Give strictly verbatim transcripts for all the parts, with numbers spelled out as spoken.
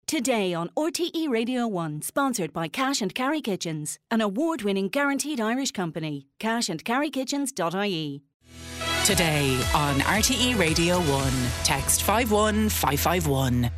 Today on R T E Radio one, sponsored by Cash and Carry Kitchens, an award-winning guaranteed Irish company. cash and carry kitchens dot I E. Today on R T E Radio one, text five one five five one.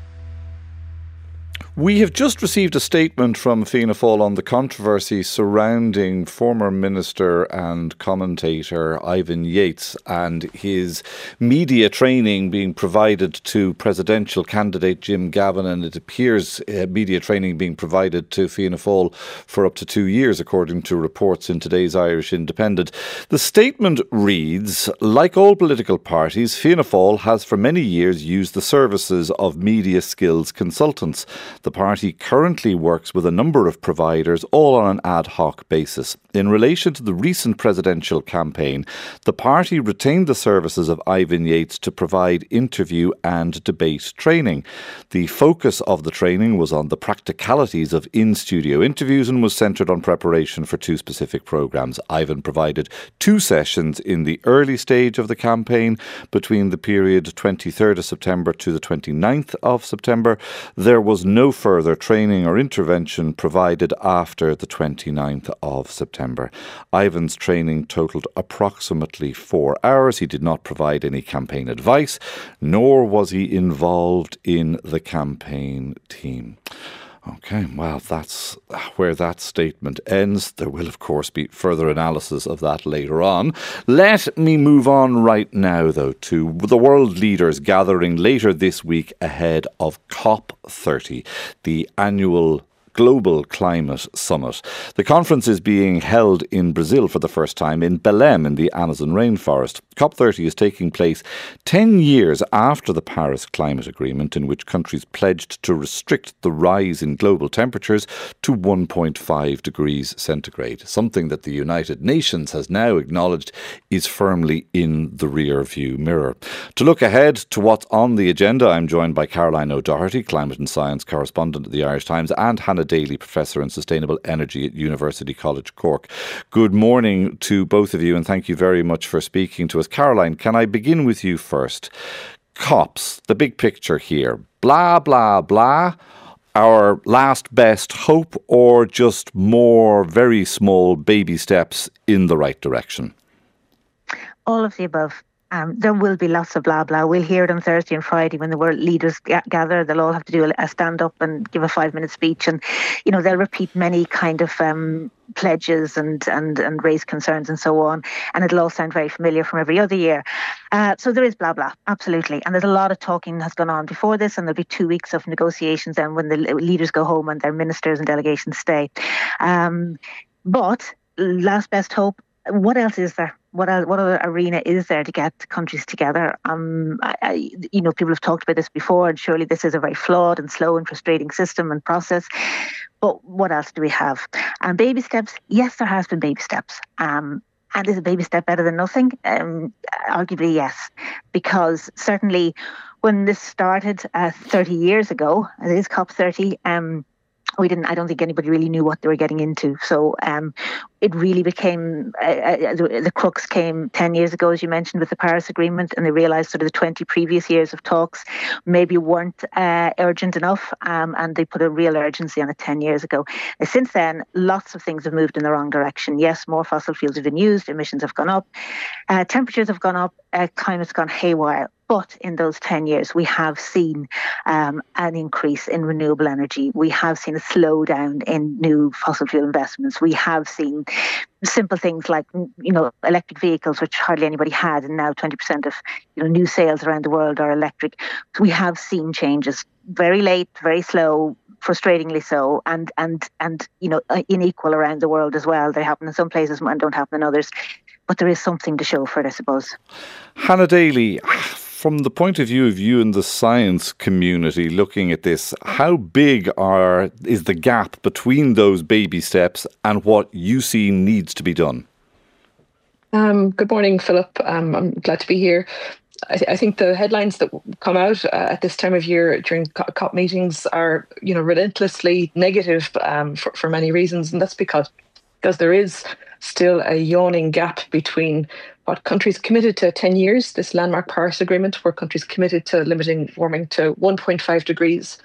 We have just received a statement from Fianna Fáil on the controversy surrounding former minister and commentator Ivan Yates and his media training being provided to presidential candidate Jim Gavin, and it appears uh, media training being provided to Fianna Fáil for up to two years, according to reports in today's Irish Independent. The statement reads, like all political parties, Fianna Fáil has for many years used the services of media skills consultants. The party currently works with a number of providers, all on an ad hoc basis. In relation to the recent presidential campaign, the party retained the services of Ivan Yates to provide interview and debate training. The focus of the training was on the practicalities of in-studio interviews and was centred on preparation for two specific programmes. Ivan provided two sessions in the early stage of the campaign between the period twenty-third of September to the twenty-ninth of September. There was no further training or intervention provided after the twenty-ninth of September. Ivan's training totalled approximately four hours. He did not provide any campaign advice, nor was he involved in the campaign team. OK, well, that's where that statement ends. There will, of course, be further analysis of that later on. Let me move on right now, though, to the world leaders gathering later this week ahead of COP thirty, the annual Global Climate Summit. The conference is being held in Brazil for the first time in Belém in the Amazon rainforest. COP thirty is taking place ten years after the Paris Climate Agreement, in which countries pledged to restrict the rise in global temperatures to one point five degrees centigrade, something that the United Nations has now acknowledged is firmly in the rear-view mirror. To look ahead to what's on the agenda, I'm joined by Caroline O'Doherty, climate and science correspondent at the Irish Times, and Hannah Daly, Professor in Sustainable Energy at University College Cork. Good morning to both of you, and thank you very much for speaking to us. Caroline, can I begin with you first? COPs, the big picture here. Blah, blah, blah. Our last best hope, or just more very small baby steps in the right direction? All of the above. Um, there will be lots of blah blah. We'll hear it on Thursday and Friday when the world leaders g- gather. They'll all have to do a, a stand up and give a five minute speech, and you know they'll repeat many kind of um, pledges and and and raise concerns and so on. And it'll all sound very familiar from every other year. Uh, so there is blah blah, absolutely. And there's a lot of talking has gone on before this, and there'll be two weeks of negotiations then when the leaders go home and their ministers and delegations stay. Um, but last best hope. What else is there? What else, what other arena is there to get countries together? Um, I, I, you know, people have talked about this before, and surely this is a very flawed and slow and frustrating system and process. But what else do we have? Um, baby steps. Yes, there has been baby steps. Um, and is a baby step better than nothing? Um, arguably, yes, because certainly when this started uh, thirty years ago, it is COP thirty. Um, We didn't. I don't think anybody really knew what they were getting into. So um, it really became uh, uh, the, the crux came ten years ago, as you mentioned, with the Paris Agreement, and they realised sort of the twenty previous years of talks maybe weren't uh, urgent enough, um, and they put a real urgency on it ten years ago. And since then, lots of things have moved in the wrong direction. Yes, more fossil fuels have been used, emissions have gone up, uh, temperatures have gone up, uh, climate's gone haywire. But in those ten years, we have seen um, an increase in renewable energy. We have seen a slowdown in new fossil fuel investments. We have seen simple things like, you know, electric vehicles, which hardly anybody had, and now twenty percent of you know new sales around the world are electric. So we have seen changes, very late, very slow, frustratingly so, and and and you know unequal around the world as well. They happen in some places and don't happen in others. But there is something to show for it, I suppose. Hannah Daly, from the point of view of you and the science community looking at this, how big are is the gap between those baby steps and what you see needs to be done? Um, good morning, Philip. Um, I'm glad to be here. I, th- I think the headlines that come out uh, at this time of year during COP meetings are, you know, relentlessly negative um, for, for many reasons, and that's because because there is still a yawning gap between what countries committed to ten years, this landmark Paris Agreement, where countries committed to limiting warming to one point five degrees,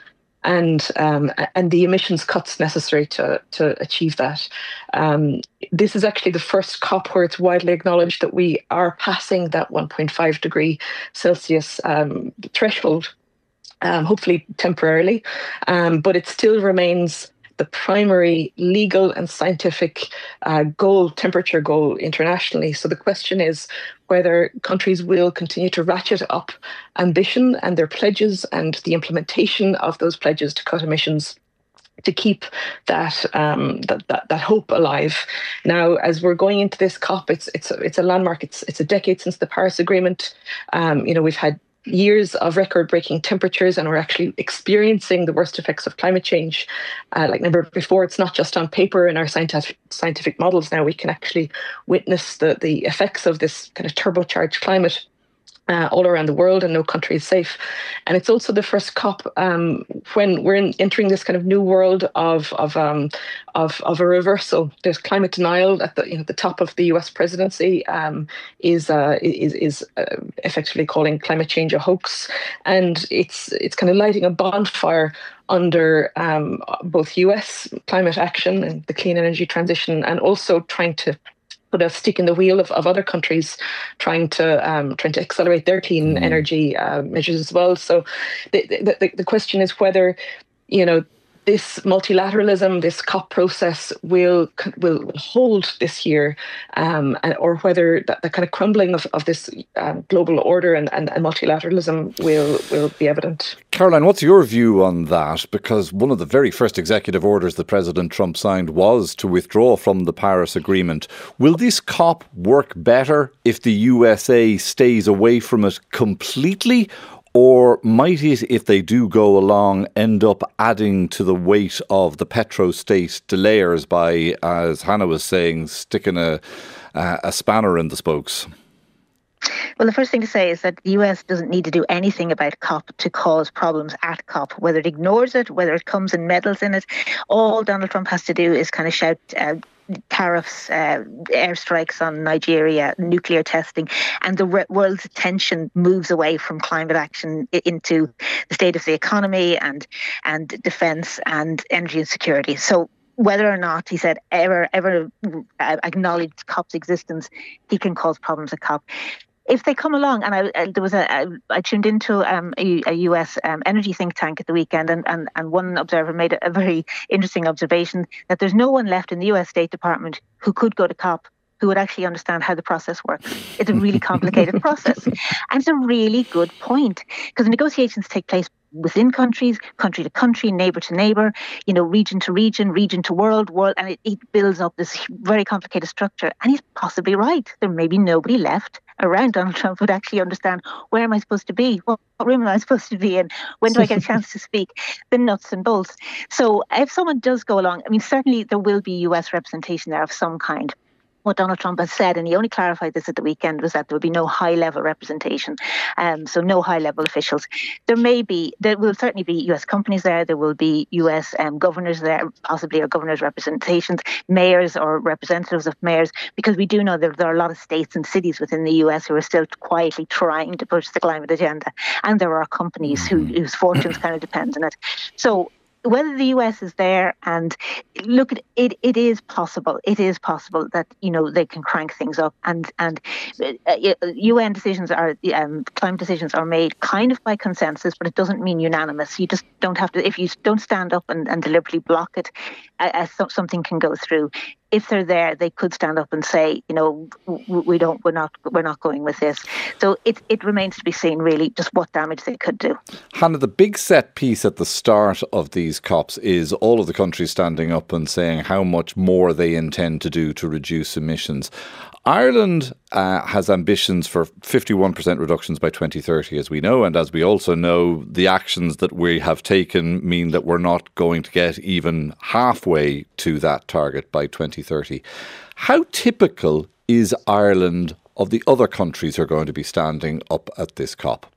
and um, and the emissions cuts necessary to to achieve that. Um, this is actually the first COP where it's widely acknowledged that we are passing that one point five degree Celsius um, threshold, um, hopefully temporarily, um, but it still remains the primary legal and scientific uh, goal, temperature goal internationally. So the question is whether countries will continue to ratchet up ambition and their pledges and the implementation of those pledges to cut emissions to keep that, um, that that that hope alive. Now, as we're going into this COP, it's it's it's a landmark. It's it's a decade since the Paris Agreement. Um, you know, we've had years of record-breaking temperatures, and we're actually experiencing the worst effects of climate change uh, like never before. It's not just on paper in our scientific scientific models. Now we can actually witness the the effects of this kind of turbocharged climate Uh, all around the world, and no country is safe. And it's also the first COP um, when we're in, entering this kind of new world of of um, of, of a reversal. There's climate denial at the you know the top of the U S presidency um, is uh, is is uh, effectively calling climate change a hoax, and it's it's kind of lighting a bonfire under um, both U S climate action and the clean energy transition, and also trying to put a stick in the wheel of, of other countries trying to um, trying to accelerate their clean mm. energy uh, measures as well. So the, the the question is whether, you know, this multilateralism, this COP process will will hold this year, um, and, or whether that the kind of crumbling of, of this um, global order and, and, and multilateralism will will be evident. Caroline, what's your view on that? Because one of the very first executive orders that President Trump signed was to withdraw from the Paris Agreement. Will this COP work better if the U S A stays away from it completely? Or might it, if they do go along, end up adding to the weight of the petrostate delayers by, as Hannah was saying, sticking a, uh, a spanner in the spokes? Well, the first thing to say is that the U S doesn't need to do anything about COP to cause problems at COP, whether it ignores it, whether it comes and meddles in it. All Donald Trump has to do is kind of shout uh, tariffs, uh, airstrikes on Nigeria, nuclear testing, and the re- world's attention moves away from climate action into the state of the economy and and defence and energy and security. So whether or not, he said, ever ever uh, acknowledged COP's existence, he can cause problems at COP. If they come along, and I, uh, there was a, I, I tuned into um, a, a U S um, energy think tank at the weekend, and, and, and one observer made a, a very interesting observation that there's no one left in the U S State Department who could go to COP who would actually understand how the process works. It's a really complicated process. And it's a really good point, because negotiations take place within countries, country to country, neighbour to neighbour, you know, region to region, region to world, world, and it, it builds up this very complicated structure. And he's possibly right. There may be nobody left around Donald Trump would actually understand, where am I supposed to be? What room am I supposed to be in? When do I get a chance to speak? The nuts and bolts. So if someone does go along, I mean, certainly there will be U S representation there of some kind. What Donald Trump has said, and he only clarified this at the weekend, was that there will be no high-level representation, um, so no high-level officials. There may be, there will certainly be U S companies there, there will be U S um, governors there, possibly, or governors' representations, mayors or representatives of mayors, because we do know that there are a lot of states and cities within the U S who are still quietly trying to push the climate agenda, and there are companies who, whose fortunes kind of depend on it. So whether the U S is there, and look, at it, it is possible. It is possible that, you know, they can crank things up, and and uh, U N decisions are um, climate decisions are made kind of by consensus, but it doesn't mean unanimous. You just don't have to. If you don't stand up and, and deliberately block it, as uh, something can go through. If they're there, they could stand up and say, you know, we don't, we're not, we're not going with this. So it it remains to be seen, really, just what damage they could do. Hannah, the big set piece at the start of these COPs is all of the countries standing up and saying how much more they intend to do to reduce emissions. Ireland uh, has ambitions for fifty-one percent reductions by twenty thirty, as we know. And as we also know, the actions that we have taken mean that we're not going to get even halfway to that target by twenty thirty. How typical is Ireland of the other countries who are going to be standing up at this COP?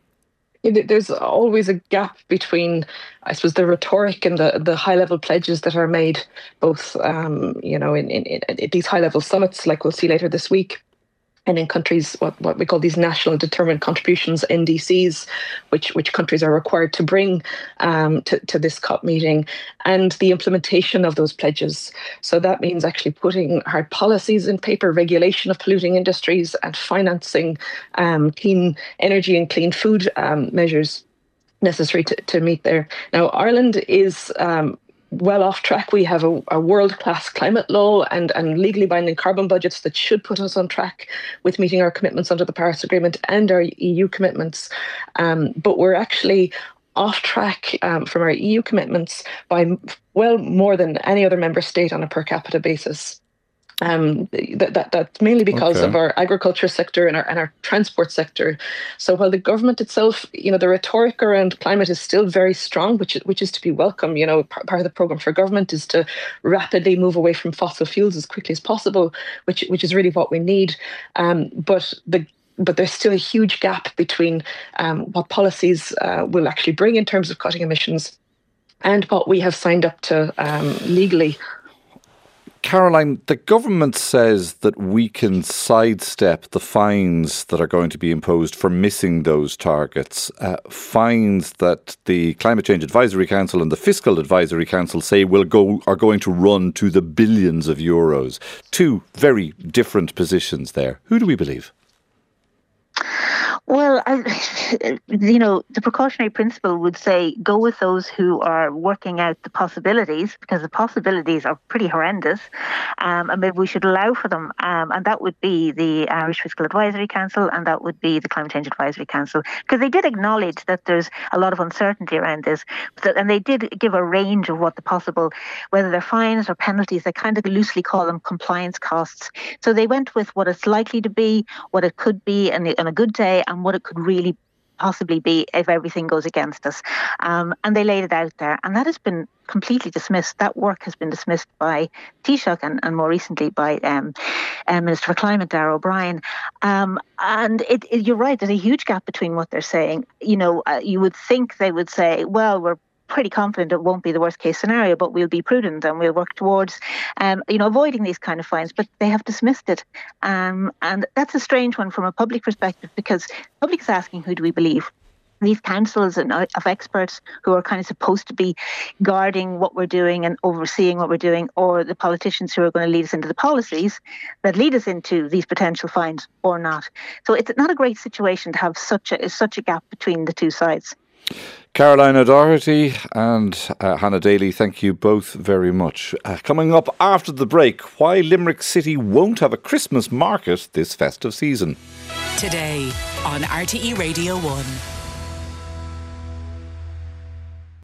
There's always a gap between, I suppose, the rhetoric and the, the high-level pledges that are made, both, um, you know, in, in, in these high-level summits, like we'll see later this week, And in countries, what, what we call these national determined contributions, N D Cs, which which countries are required to bring um, to, to this COP meeting, and the implementation of those pledges. So that means actually putting hard policies in paper, regulation of polluting industries, and financing um, clean energy and clean food um, measures necessary to, to meet there. Now, Ireland is um, well off track. We have a, a world-class climate law and, and legally binding carbon budgets that should put us on track with meeting our commitments under the Paris Agreement and our E U commitments. Um, but we're actually off track um, from our E U commitments by well more than any other member state on a per capita basis. Um, that, that that's mainly because okay. of our agriculture sector and our and our transport sector. So while the government itself, you know, the rhetoric around climate is still very strong, which which is to be welcome. You know, part of the program for government is to rapidly move away from fossil fuels as quickly as possible, which which is really what we need. Um, but the But there's still a huge gap between um, what policies uh, will actually bring in terms of cutting emissions and what we have signed up to um, legally. Caroline, the government says that we can sidestep the fines that are going to be imposed for missing those targets. Uh, fines that the Climate Change Advisory Council and the Fiscal Advisory Council say will go are going to run to the billions of euros. Two very different positions there. Who do we believe? Well, I, you know, the precautionary principle would say go with those who are working out the possibilities, because the possibilities are pretty horrendous, um, and maybe we should allow for them. Um, and that would be the Irish Fiscal Advisory Council, and that would be the Climate Change Advisory Council, because they did acknowledge that there's a lot of uncertainty around this, and they did give a range of what the possible, whether they're fines or penalties, they kind of loosely call them compliance costs. So they went with what it's likely to be, what it could be on a good day, and what it could really possibly be if everything goes against us. Um, and they laid it out there. And that has been completely dismissed. That work has been dismissed by Taoiseach and, and more recently by um, uh, Minister for Climate, Darragh O'Brien. Um, and it, it, you're right, there's a huge gap between what they're saying. You know, uh, you would think they would say, well, we're pretty confident it won't be the worst case scenario, but we'll be prudent and we'll work towards, um, you know, avoiding these kind of fines. But they have dismissed it, um, and that's a strange one from a public perspective, because the public is asking, who do we believe? These councils and of experts who are kind of supposed to be guarding what we're doing and overseeing what we're doing, or the politicians who are going to lead us into the policies that lead us into these potential fines or not. So it's not a great situation to have such a such a gap between the two sides. Caroline O'Doherty and uh, Hannah Daly, thank you both very much. Uh, coming up after the break, why Limerick City won't have a Christmas market this festive season. Today on R T E Radio one.